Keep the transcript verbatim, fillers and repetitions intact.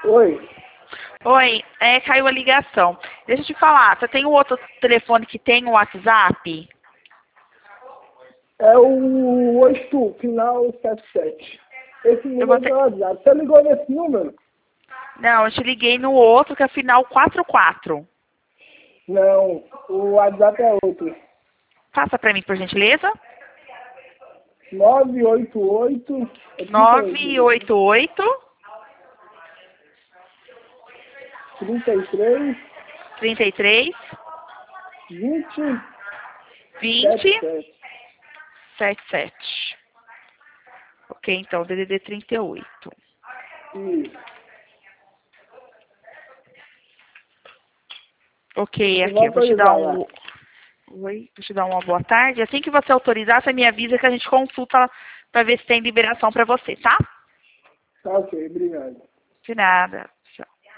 Oi. Oi, é, caiu a ligação. Deixa eu te falar, você tem um outro telefone que tem o WhatsApp? É o oito, final setenta e sete. Esse Eu vou número ter... é WhatsApp. Você ligou nesse número? Não, eu te liguei no outro, que é final quatro quatro. Não, o WhatsApp é outro. Passa pra mim, por gentileza. nove oito oito. nove oito oito, trinta e três. trinta e três, vinte. vinte, setenta e sete. setenta e sete. Ok, então, D D D trinta e oito. Isso. Ok, Eu aqui, vou eu vou te dar autorizar lá. um... Oi, vou te dar uma boa tarde. Assim que você autorizar, você me avisa que a gente consulta para ver se tem liberação para você, tá? Tá ok, obrigado. De nada.